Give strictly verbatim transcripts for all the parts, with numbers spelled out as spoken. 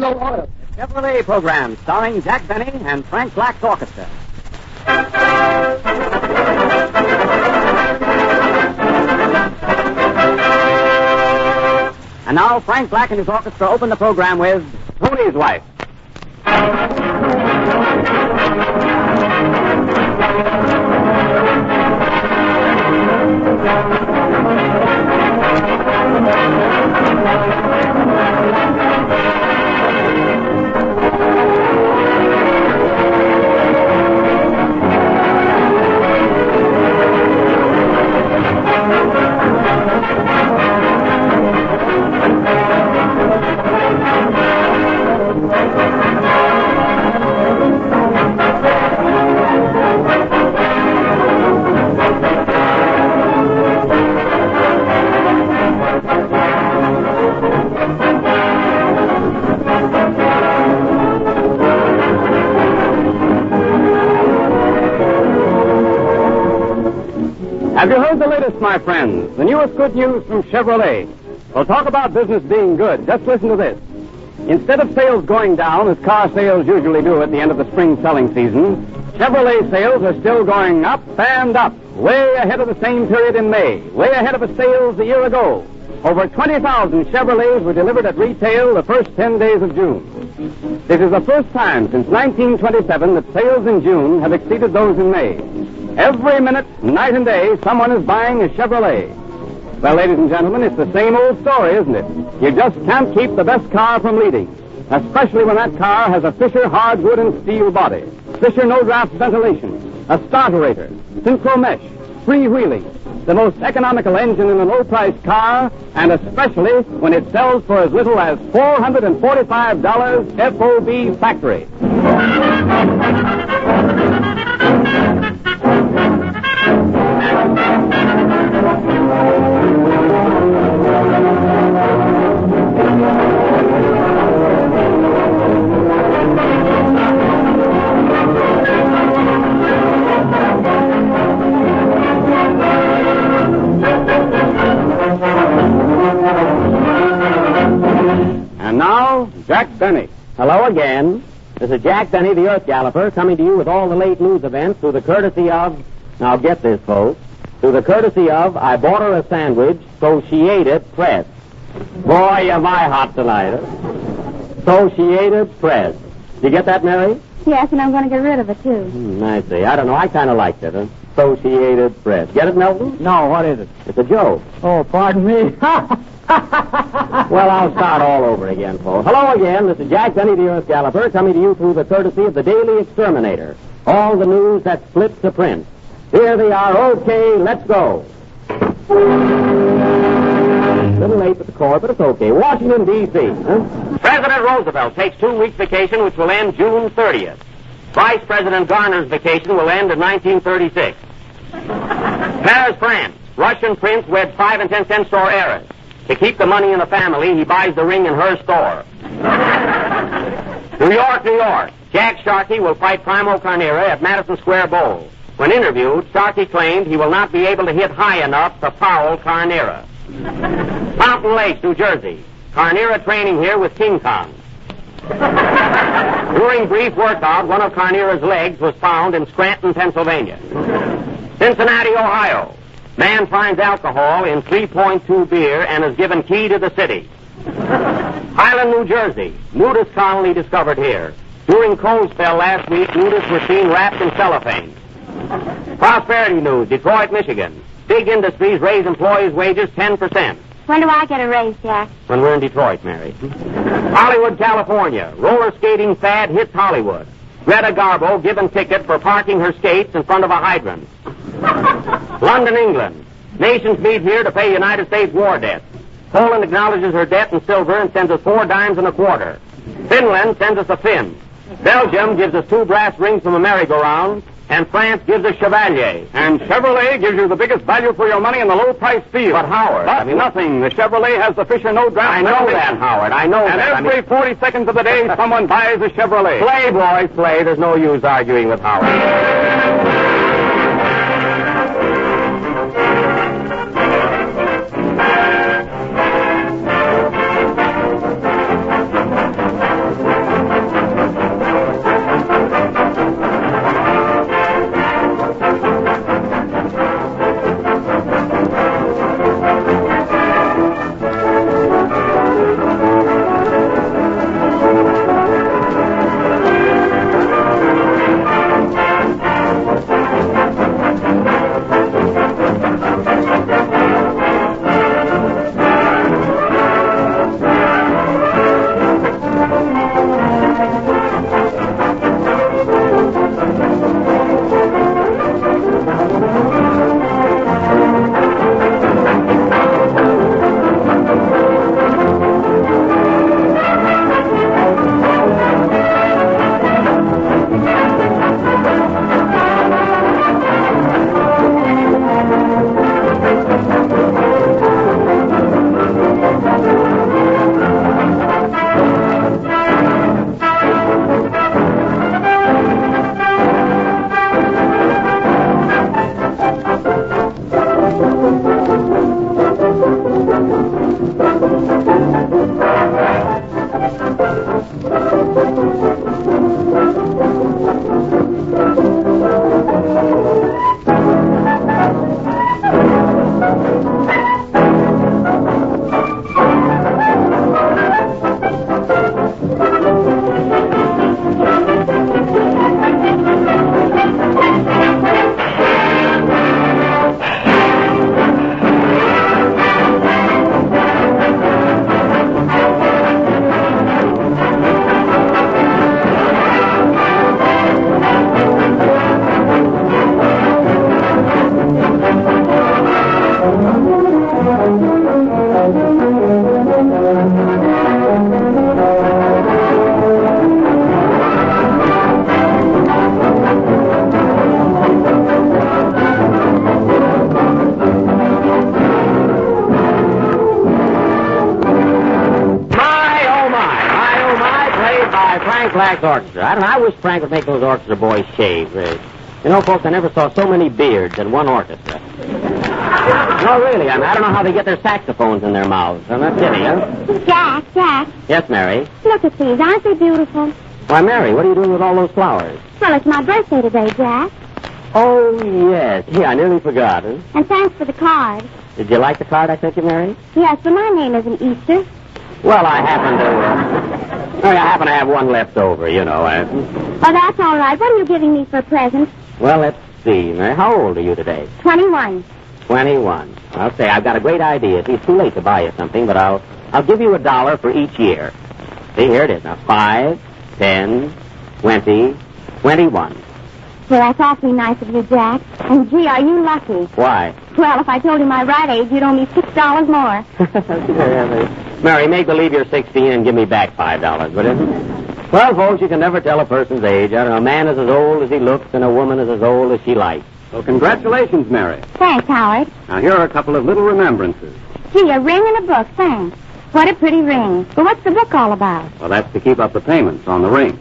Slow Oil, the Chevrolet program starring Jack Benny and Frank Black's orchestra. And now Frank Black and his orchestra open the program with Tony's Wife. Have you heard the latest, my friends? The newest good news from Chevrolet. Well, talk about business being good. Just listen to this. Instead of sales going down, as car sales usually do at the end of the spring selling season, Chevrolet sales are still going up and up, way ahead of the same period in May, way ahead of the sales a year ago. Over twenty thousand Chevrolets were delivered at retail the first ten days of June. This is the first time since nineteen twenty-seven that sales in June have exceeded those in May. Every minute, night and day, someone is buying a Chevrolet. Well, ladies and gentlemen, it's the same old story, isn't it? You just can't keep the best car from leading, especially when that car has a Fisher hardwood and steel body, Fisher no-draft ventilation, a starterator, synchro mesh, freewheeling, the most economical engine in a low-priced car, and especially when it sells for as little as four hundred forty-five dollars F O B factory. And now, Jack Benny. Hello again. This is Jack Benny, the Earth Galloper, coming to you with all the late news events through the courtesy of, now get this, folks, through the courtesy of I Bought Her a Sandwich, So She Ate It, Press. Boy, am I hot tonight, huh? So She Ate It, Press. Did you get that, Mary? Yes, and I'm going to get rid of it, too. Hmm, I see. I don't know. I kind of liked it, huh? So She Ate It, Press. Get it, Melton? No, what is it? It's a joke. Oh, pardon me. Well, I'll start all over again, folks. Hello again. This is Jack Benny, the Earth Galloper, coming to you through the courtesy of the Daily Exterminator. All the news that splits the print. Here they are. Okay, let's go. A little late with the core, but it's okay. Washington, D C Huh? President Roosevelt takes two weeks vacation, which will end June thirtieth. Vice President Garner's vacation will end in nineteen thirty-six. Paris, France. Russian prince weds five and ten cent store heiress. To keep the money in the family, he buys the ring in her store. New York, New York. Jack Sharkey will fight Primo Carnera at Madison Square Bowl. When interviewed, Sharkey claimed he will not be able to hit high enough to foul Carnera. Fountain Lakes, New Jersey. Carnera training here with King Kong. During brief workout, one of Carnera's legs was found in Scranton, Pennsylvania. Cincinnati, Ohio. Man finds alcohol in three point two beer and is given key to the city. Highland, New Jersey. Nudist colony discovered here. During cold spell last week, nudists were seen wrapped in cellophane. Prosperity news. Detroit, Michigan. Big industries raise employees' wages ten percent. When do I get a raise, Jack? When we're in Detroit, Mary. Hollywood, California. Roller skating fad hits Hollywood. Greta Garbo given ticket for parking her skates in front of a hydrant. London, England. Nations meet here to pay United States war debt. Poland acknowledges her debt in silver and sends us four dimes and a quarter. Finland sends us a fin. Belgium gives us two brass rings from a merry-go-round. And France gives us Chevalier. And Chevrolet gives you the biggest value for your money in the low-price field. But, Howard... But I mean, nothing. The Chevrolet has the Fisher no-draft. I know that, Howard. I know and that. And every I mean... forty seconds of the day, someone buys a Chevrolet. Play, boys, play. There's no use arguing with Howard. Frank lacks orchestra. I don't know. I wish Frank would make those orchestra boys shave. Uh, you know, folks, I never saw so many beards in one orchestra. No, really. I mean, I don't know how they get their saxophones in their mouths. I'm not kidding, huh? Jack, Jack, Yes, Mary. look at these. Aren't they beautiful? Why, Mary, what are you doing with all those flowers? Well, it's my birthday today, Jack. Oh, yes. Yeah, I nearly forgot. Huh? And thanks for the card. Did you like the card I sent you, Mary? Yes, but my name isn't Easter. Well, I happen to... Uh, I happen to have one left over, you know. Uh, Oh, that's all right. What are you giving me for a present? well, let's see, Mary. How old are you today? Twenty-one. Twenty-one. I'll say I've got a great idea. See, it's too late to buy you something, but I'll I'll give you a dollar for each year. See, here it is. Now, five, ten, twenty, twenty-one. Well, that's awfully nice of you, Jack. And, gee, are you lucky? Why? Well, if I told you my right age, you'd owe me six dollars more. Mary, make believe you're sixteen and give me back five dollars, would you? Well, folks, you can never tell a person's age. I don't know. A man is as old as he looks, and a woman is as old as she likes. So congratulations, Mary. Thanks, Howard. Now, here are a couple of little remembrances. Gee, a ring and a book, thanks. What a pretty ring. But what's the book all about? Well, that's to keep up the payments on the ring.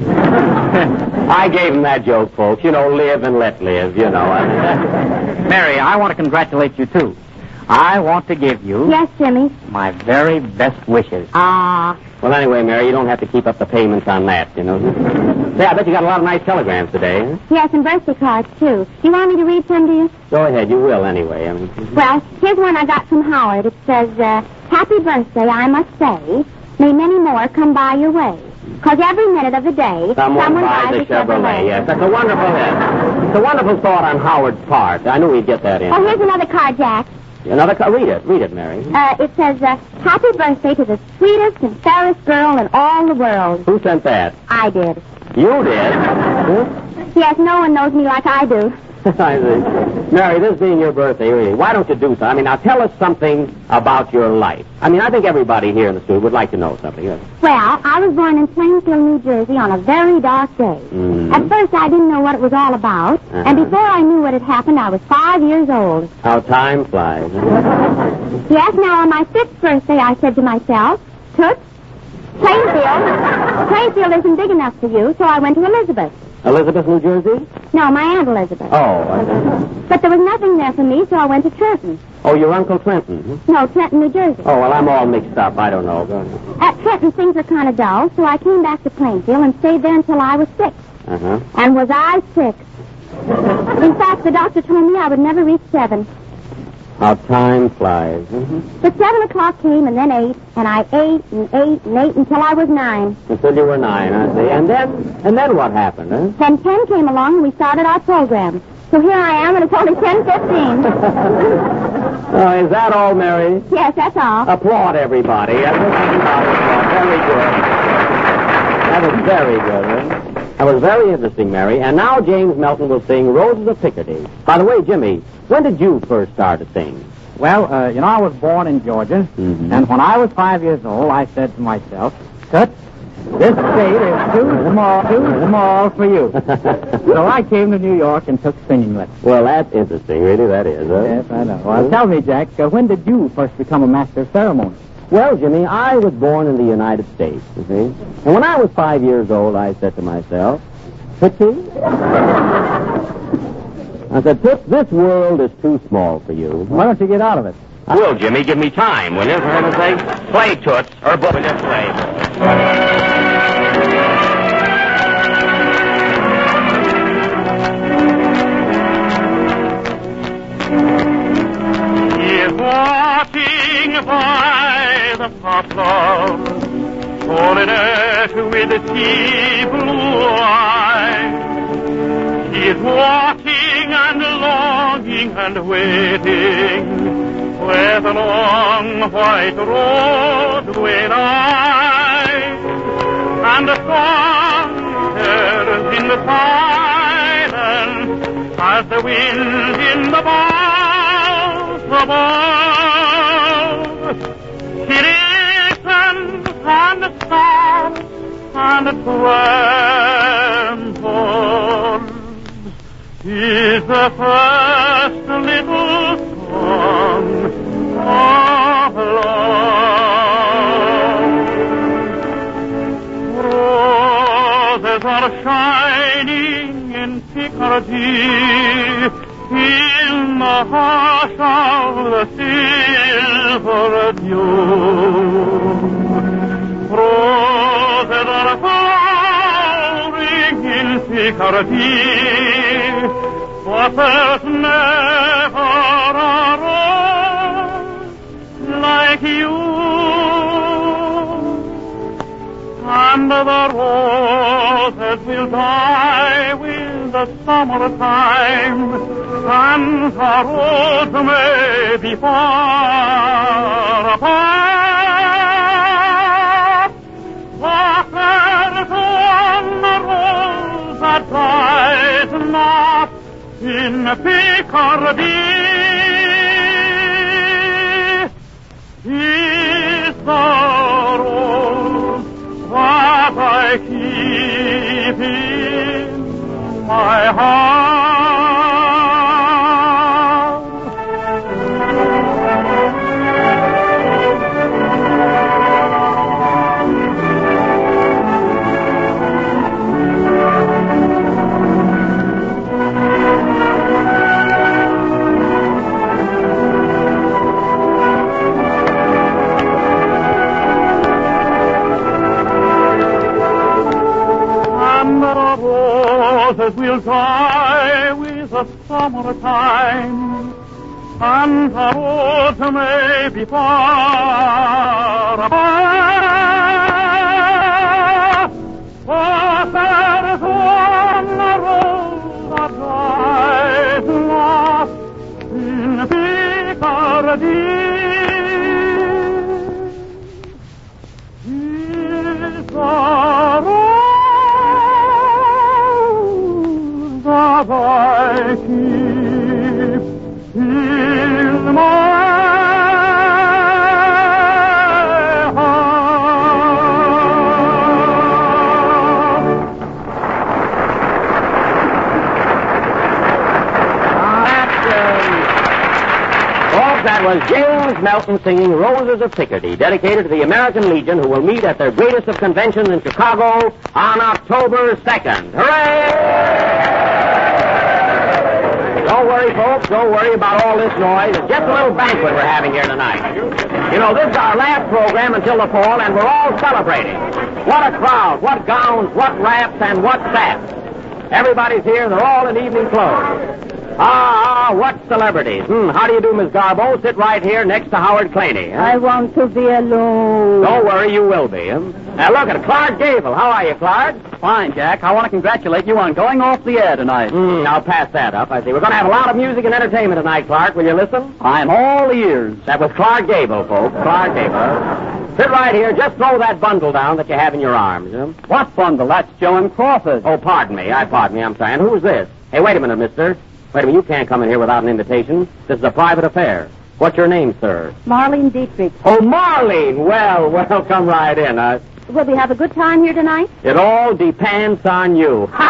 I gave him that joke, folks. You know, live and let live, you know. Mary, I want to congratulate you, too. I want to give you Yes, Jimmy. my very best wishes. Ah. Well, anyway, Mary, you don't have to keep up the payments on that, you know. Say, I bet you got a lot of nice telegrams today. Huh? Yes, and birthday cards, too. You want me to read some to you? Go ahead, you will anyway. I mean, Well, here's one I got from Howard. It says, uh, Happy birthday, I must say. May many more come by your way. 'Cause every minute of the day, someone, buys a Chevrolet. Yes, that's a wonderful hit. It's a wonderful thought on Howard's part. I knew he'd get that in. Oh, here's another card, Jack. Another card. Read it. Read it, Mary. Uh, it says, uh, Happy birthday to the sweetest and fairest girl in all the world. Who sent that? I did. You did? Huh? Yes, no one knows me like I do. I see. Mary, this being your birthday, really, why don't you do something? I mean, now tell us something about your life. I mean, I think everybody here in the studio would like to know something. Yes. Well, I was born in Plainfield, New Jersey on a very dark day. Mhm. At first, I didn't know what it was all about. Uh-huh. And before I knew what had happened, I was five years old. How time flies. Yes, now on my fifth birthday, I said to myself, Toots, Plainfield, Plainfield isn't big enough for you, so I went to Elizabeth. Elizabeth, New Jersey? No, my Aunt Elizabeth. Oh, I see. But there was nothing there for me, so I went to Trenton. Oh, your Uncle Trenton. Hmm? No, Trenton, New Jersey. Oh, well, I'm all mixed up. I don't know. Go ahead. At Trenton, things were kind of dull, so I came back to Plainfield and stayed there until I was six. Uh-huh. And was I sick? In fact, the doctor told me I would never reach seven. How time flies. Mm-hmm. But seven o'clock came and then eight, and I ate and ate and ate until I was nine. Until you were nine, I see. And then, and then what happened, huh? Then ten came along and we started our program. So here I am, and it's only ten fifteen. Oh, is that all, Mary? Yes, that's all. Applaud everybody. Very good. That was very good, huh? That was very interesting, Mary. And now James Melton will sing Roses of Picardy. By the way, Jimmy, when did you first start to sing? Well, uh, you know, I was born in Georgia, Mhm. and when I was five years old, I said to myself, Toots, this state is too small, too small for you. So I came to New York and took singing lessons. Well, that's interesting. Really, that is, huh? Yes, I know. Well, tell me, Jack, uh, when did you first become a master of ceremony? Well, Jimmy, I was born in the United States, you see. And when I was five years old, I said to myself, Tootsie? I said, Toots, this world is too small for you. Why don't you get out of it? Will, Jimmy, give me time, will you, for heaven's sake? Play, Toots, or both. Will you play? Walking by the poplar, holiness with the sea blue eyes. He is walking and longing and waiting, where the long white roadway lies, and the song turns in the silence as the wind in the boughs above. He listens and stops and trembles. Is the first little song of love. stars are shining in Picardy in the hush of the silver dew. Roses are flowering in Picardy, but there's never a rose like you. And the roses will die with the summertime, and the roads may be far apart, but there's one rose that dies not in Picardy. Is the rose that I keep in my heart. Roses will die with the summertime, and the roads may be far apart, but there's one rose that dies lost in Picardy. Is the rose that I keep in my heart. Folks, that was James Melton singing Roses of Picardy, dedicated to the American Legion, who will meet at their greatest of conventions in Chicago on October second. Hooray! Don't worry, folks. Don't worry about all this noise. It's just a little banquet we're having here tonight. You know, this is our last program until the fall, and we're all celebrating. What a crowd. What gowns, what wraps, and what sets. Everybody's here. They're all in evening clothes. Ah, ah, what celebrities. Hmm, how do you do, Miss Garbo? Sit right here next to Howard Claney. Huh? I want to be alone. Don't worry, you will be. Huh? Now, look at Clark Gable. How are you, Clark? Fine, Jack. I want to congratulate you on going off the air tonight. Hmm, I'll pass that up. I see. We're going to have a lot of music and entertainment tonight, Clark. Will you listen? I'm all ears. That was Clark Gable, folks. Clark Gable. Sit right here. Just throw that bundle down that you have in your arms. Huh? What bundle? That's Joan Crawford. Oh, pardon me. I pardon me. I'm sorry. And who's this? Hey, wait a minute, mister. Wait a minute. You can't come in here without an invitation. This is a private affair. What's your name, sir? Marlene Dietrich. Oh, Marlene. Well, well, come right in. Uh, Will we have a good time here tonight? It all depends on you. Oh,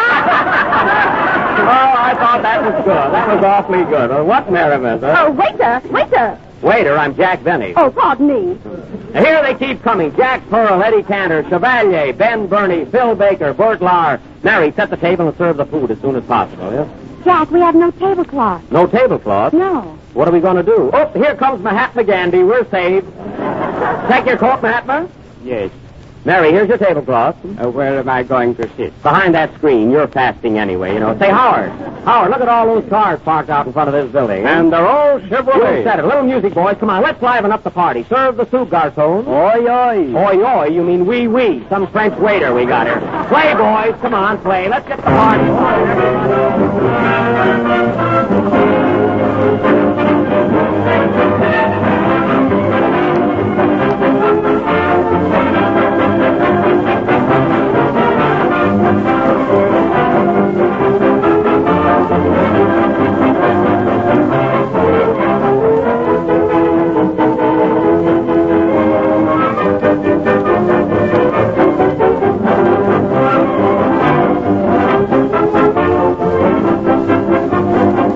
I thought that was good. That was awfully good. Uh, what merriment, huh? Oh, waiter, waiter. Waiter, I'm Jack Benny. Oh, pardon me. Now, here they keep coming. Jack Pearl, Eddie Cantor, Chevalier, Ben Burney, Phil Baker, Bert Lahr. Mary, set the table and serve the food as soon as possible, yeah? Jack, we have no tablecloth. No tablecloth? No. What are we going to do? Oh, here comes Mahatma Gandhi. We're saved. Take your coat, Mahatma. Yes. Mary, here's your tablecloth. Uh, where am I going to sit? Behind that screen. You're fasting anyway, you know. Say, Howard. Howard, look at all those cars parked out in front of this building. And they're all Chevrolet. You said it. A little music, boys. Come on, let's liven up the party. Serve the soup, garçon. Oi, oi. Oi, oi. You mean wee wee. Some French waiter we got here. Play, boys. Come on, play. Let's get the party started, everybody.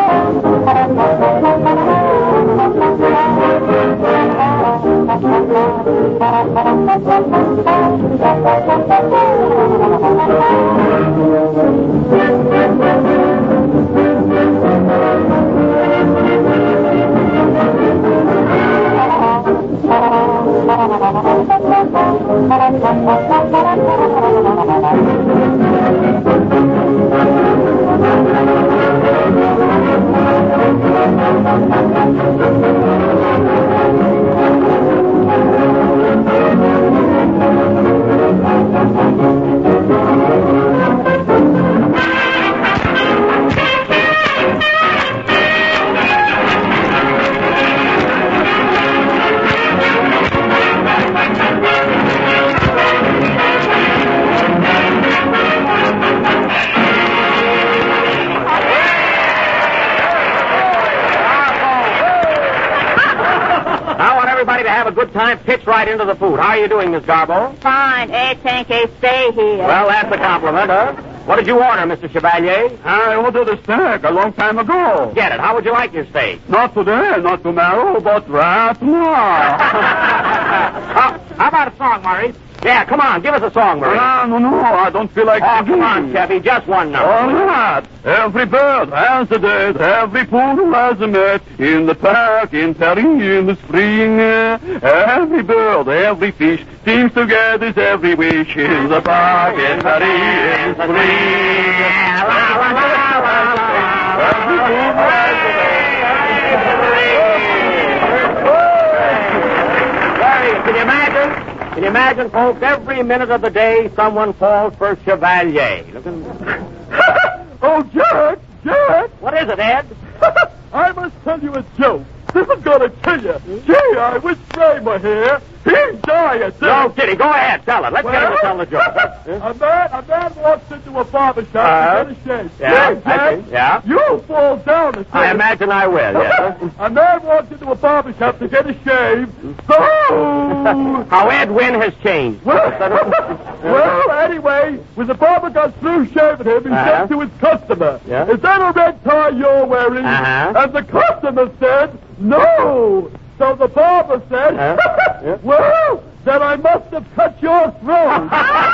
To have a good time, pitch right into the food. How are you doing, Miss Garbo? Fine. I think I stay here. Well, that's a compliment, huh? What did you order, Mister Chevalier? I ordered a steak a long time ago. Get it. How would you like your steak? Not today, not tomorrow, but right now. Oh, how about a song, Murray? Yeah, come on, give us a song, Murray. No, no, no, I don't feel like Oh, singing. come on, Chevy, just one number. All right. Every bird has a date, every poodle has a mate. In the park, in Paris, in the spring. Every bird, every fish seems to get his every wish. In the park, in Paris, in the spring. Every poodle has a Very, can you imagine? Can you imagine, folks, every minute of the day someone falls for Chevalier. Looking... Oh, Jack, Jack. What is it, Ed? I must tell you a joke. This is going to kill you. Gee, I wish Ray were here. He'd die at this. No kidding. Go ahead, tell it. Let's get him to Well, tell the joke. a man, a man walks into a barber shop Uh, to get a shave. yeah, Hey, I Jack, see, yeah. You'll fall down the I stairs. imagine I will, yes. A man walks into a barber shop to get a shave. So... How Ed Wynn has changed. Well, well, anyway, when the barber got through shaving him, he Uh-huh. said to his customer, Yeah. "Is that a red tie you're wearing?" Uh-huh. And the customer said, "No." So the barber said, Uh-huh. Yeah. "Well, then I must have cut your throat."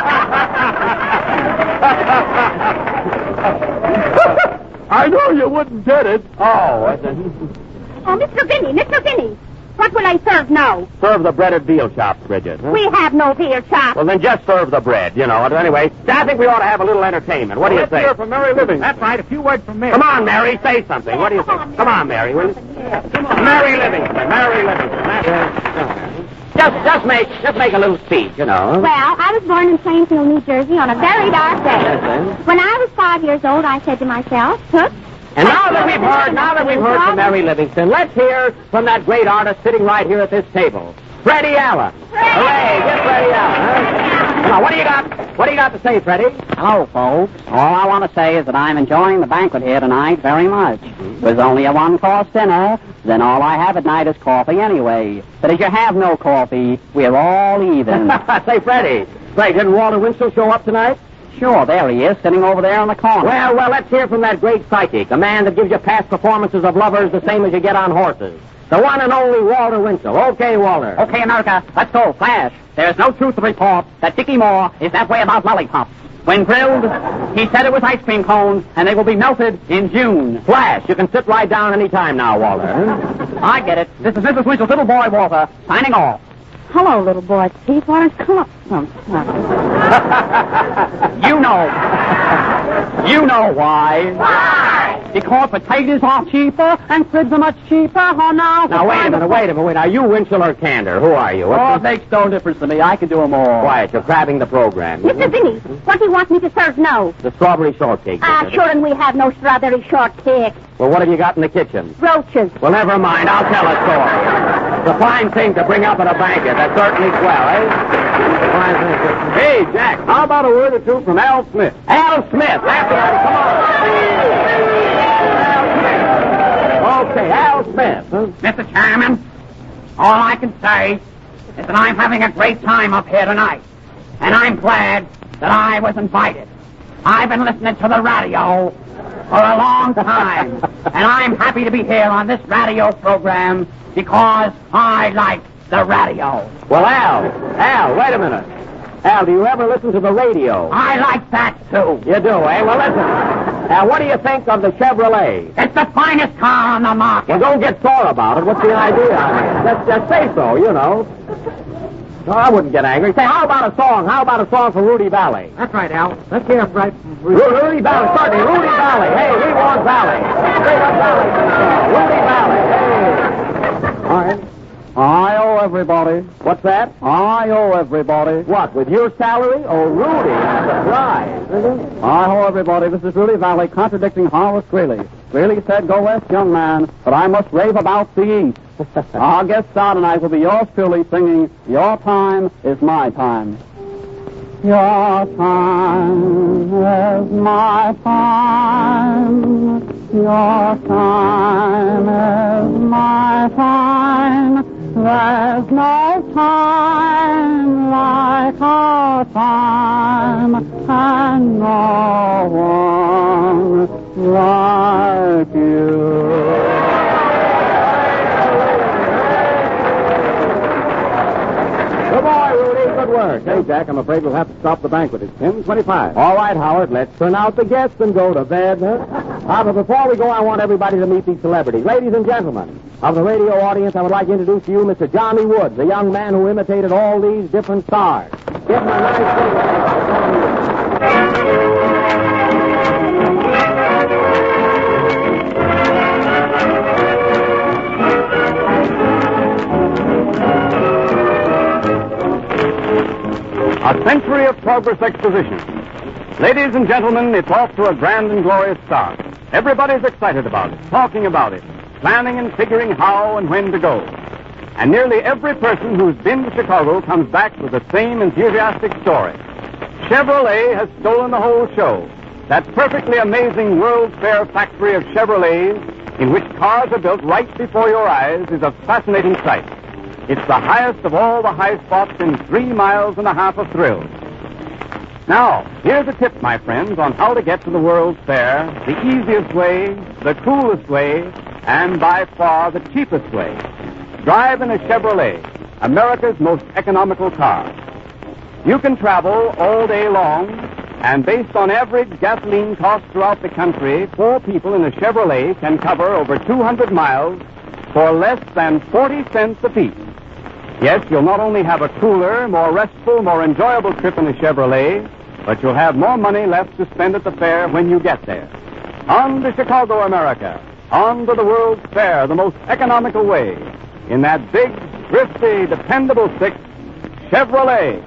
I know you wouldn't get it. Oh, I see. Oh, Mister Vinny, Mister Vinny, what will I serve now? Serve the bread at veal chops, Bridget. Huh? We have no beer shop. Well, then just serve the bread, you know. Anyway, I think we ought to have a little entertainment. What do you Let's say? hear from Mary Living. That's right. A few words from Mary. Come on, Mary. Say something. What do you think? Come on, Mary. Will you? Mary Livingston. Mary Livingston. That's it. Just, just make, just make a little speech, you know. Well, I was born in Plainfield, New Jersey on a very dark day. Yes, sir. When I was five years old, I said to myself, Toots. And now that we've heard, now that we've heard from Mary Livingston, let's hear from that great artist sitting right here at this table, Freddie Allen. Hooray! Get Freddie Allen. Huh? Come on, what do you got? What do you got to say, Freddie? Hello, folks. All I want to say is that I'm enjoying the banquet here tonight very much. It was only a one-course dinner. Then all I have at night is coffee anyway. But as you have no coffee, we're all even. Say, Freddie. Say, didn't Walter Winslow show up tonight? Sure, there he is, sitting over there in the corner. Well, well, let's hear from that great psychic, a man that gives you past performances of lovers the same as you get on horses. The one and only Walter Winslow. Okay, Walter. Okay, America, let's go. Flash. There's no truth to report that Dickie Moore is that way about lollipops. When grilled, he said it was ice cream cones, and they will be melted in June. Flash, you can sit right down any time now, Walter. I get it. This is Missus Winchell's little boy, Walter, signing off. Hello, little boy. Pete, why don't you come up? Oh, You know. You know why. Why? Because potatoes are cheaper and cribs are much cheaper. Oh, now. Now, wait a minute, wait a minute. Wait. Are you Winchell or Candor? Who are you? What's Oh, it the- makes no difference to me. I can do them all. Quiet, you're crabbing the program. Mister Vinny, what do you want me to serve now? The strawberry shortcake. Ah, Bridget. sure, and we have no strawberry shortcake. Well, what have you got in the kitchen? Roaches. Well, never mind. I'll tell a story. It's a fine thing to bring up at a banquet. That's certainly swell, eh? Fine thing. Hey, Jack, how about a word or two from Al Smith? Al Smith. That's right. Come on. Al Smith. Okay, Al Smith. Huh? Mister Chairman, all I can say is that I'm having a great time up here tonight. And I'm glad that I was invited. I've been listening to the radio for a long time. And I'm happy to be here on this radio program because I like the radio. Well, Al, Al, wait a minute. Al, do you ever listen to the radio? I like that, too. You do, eh? Well, listen. Al, what do you think of the Chevrolet? It's the finest car on the market. Well, don't get sore about it. What's the idea? I mean, just, just say so, you know. No, I wouldn't get angry. Say, how about a song? How about a song for Rudy Valley? That's right, Al. Let's hear it right from Rudy, Rudy Valley, certainly. Rudy Valley. Hey, we want Valley. Straight up Valley. Rudy Valley. Hey. All right. I owe everybody. What's that? I owe everybody. What, with your salary? Oh, Rudy, I'm surprised. I owe everybody. This is Rudy Valley contradicting Horace Greeley. Greeley said, go west, young man, but I must rave about the east. Our guest star tonight will be yours truly singing, Your Time is My Time. Your time is my time. Your time is my time. There's no time like our time, and no one like you. Good boy, Rudy. Good work. Hey, Jack, I'm afraid we'll have to stop the banquet. It's ten twenty-five. All right, Howard, let's turn out the guests and go to bed. Huh? Ah, but before we go, I want everybody to meet these celebrities. Ladies and gentlemen, of the radio audience, I would like to introduce to you Mister Johnny Woods, a young man who imitated all these different stars. Give him a nice A century of progress exposition. Ladies and gentlemen, it's off to a grand and glorious start. Everybody's excited about it, talking about it, planning and figuring how and when to go. And nearly every person who's been to Chicago comes back with the same enthusiastic story. Chevrolet has stolen the whole show. That perfectly amazing World's Fair factory of Chevrolets, in which cars are built right before your eyes, is a fascinating sight. It's the highest of all the high spots in three miles and a half of thrills. Now, here's a tip, my friends, on how to get to the World's Fair, the easiest way, the coolest way, and by far the cheapest way. Drive in a Chevrolet, America's most economical car. You can travel all day long, and based on average gasoline costs throughout the country, four people in a Chevrolet can cover over two hundred miles for less than forty cents apiece. Yes, you'll not only have a cooler, more restful, more enjoyable trip in a Chevrolet, but you'll have more money left to spend at the fair when you get there. On to Chicago, America. On to the World's Fair, the most economical way. In that big, thrifty, dependable six, Chevrolet.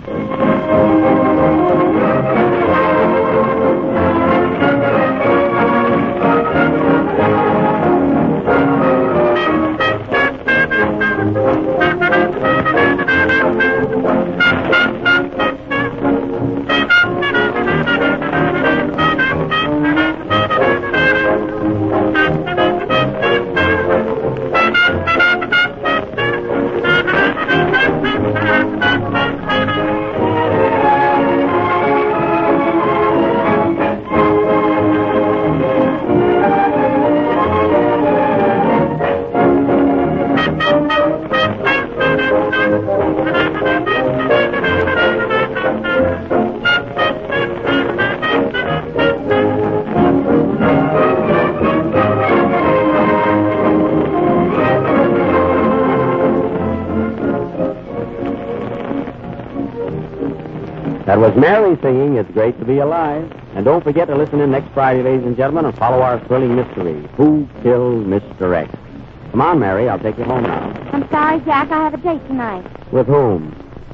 That was Mary singing It's Great to Be Alive. And don't forget to listen in next Friday, ladies and gentlemen, and follow our thrilling mystery, Who Killed Mister X? Come on, Mary, I'll take you home now. I'm sorry, Jack. I have a date tonight. With whom?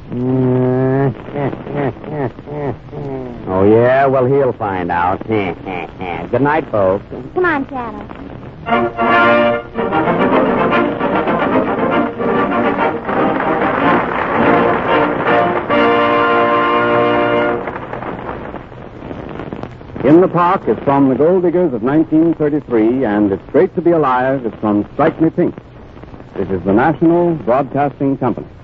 Oh, yeah? Well, he'll find out. Good night, folks. Come on, Shadow. In the Park is from The Gold Diggers of nineteen thirty-three, and It's Great to Be Alive is from Strike Me Pink. This is the National Broadcasting Company.